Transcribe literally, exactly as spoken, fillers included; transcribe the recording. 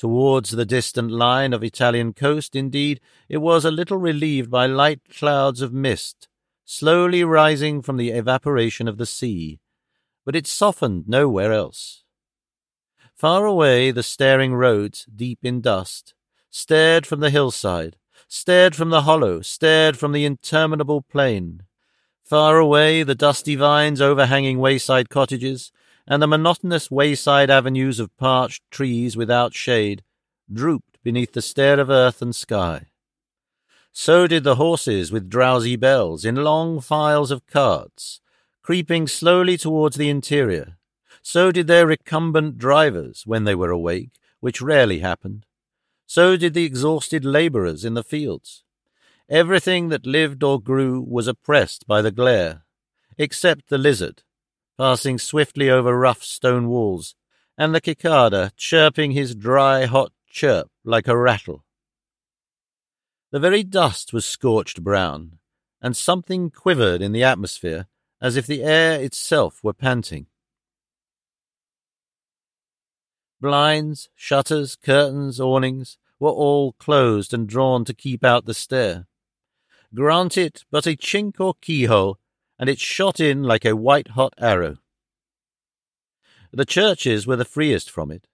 Towards the distant line of Italian coast, indeed, it was a little relieved by light clouds of mist, slowly rising from the evaporation of the sea, but it softened nowhere else. Far away the staring roads, deep in dust, stared from the hillside, stared from the hollow, stared from the interminable plain. Far away the dusty vines overhanging wayside cottages, and the monotonous wayside avenues of parched trees without shade, drooped beneath the stare of earth and sky. So did the horses with drowsy bells in long files of carts, creeping slowly towards the interior. So did their recumbent drivers when they were awake, which rarely happened. So did the exhausted labourers in the fields. Everything that lived or grew was oppressed by the glare, except the lizard, passing swiftly over rough stone walls, and the cicada chirping his dry, hot chirp like a rattle. The very dust was scorched brown, and something quivered in the atmosphere as if the air itself were panting. Blinds, shutters, curtains, awnings were all closed and drawn to keep out the stare. Grant it but a chink or keyhole, and it shot in like a white-hot arrow. The churches were the freest from it.